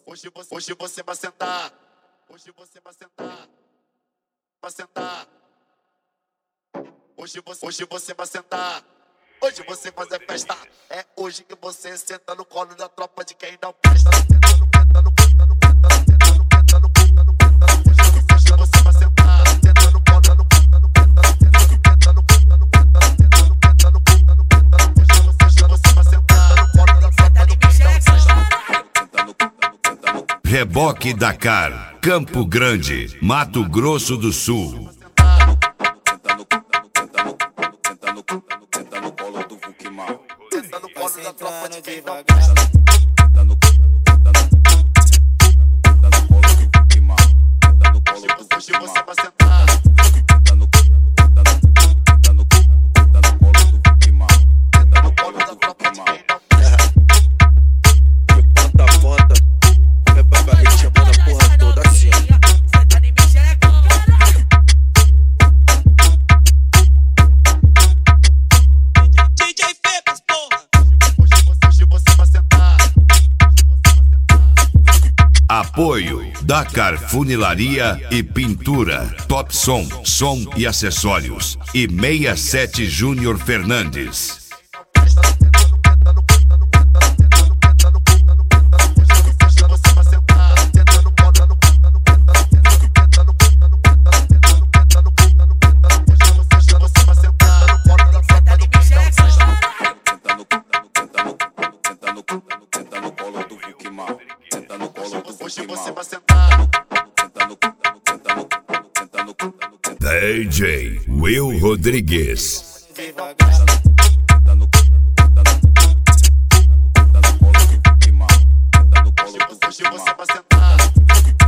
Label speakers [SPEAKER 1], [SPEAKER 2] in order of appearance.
[SPEAKER 1] Hoje você vai sentar. Hoje você vai sentar. Vai sentar. Hoje você vai sentar. Hoje você fazer festa. É hoje que você senta no colo da tropa de quem não presta. Hoje você vai sentar. Senta no colo da
[SPEAKER 2] Reboque Dakar, Campo Grande, Mato Grosso do Sul.
[SPEAKER 3] Senta no colo do Vuki Mal.
[SPEAKER 1] Senta no colo da tropa de quem não
[SPEAKER 3] presta. Senta no colo do Vuki Mal. Senta no colo do Vuki Mal.
[SPEAKER 1] Hoje você vai sentar.
[SPEAKER 3] Senta no colo do Vuki Mal. Senta no colo do Vuki Mal.
[SPEAKER 4] Ponta a ponta, vai pra barriga chamando a porra toda assim.
[SPEAKER 2] Apoio Dakar Funilaria e Pintura, Top Som, Som e Acessórios e 67 Júnior Fernandes.
[SPEAKER 1] Hoje você vai sentar.
[SPEAKER 2] DJ Will Rodrigues.
[SPEAKER 1] Hoje você vai sentar.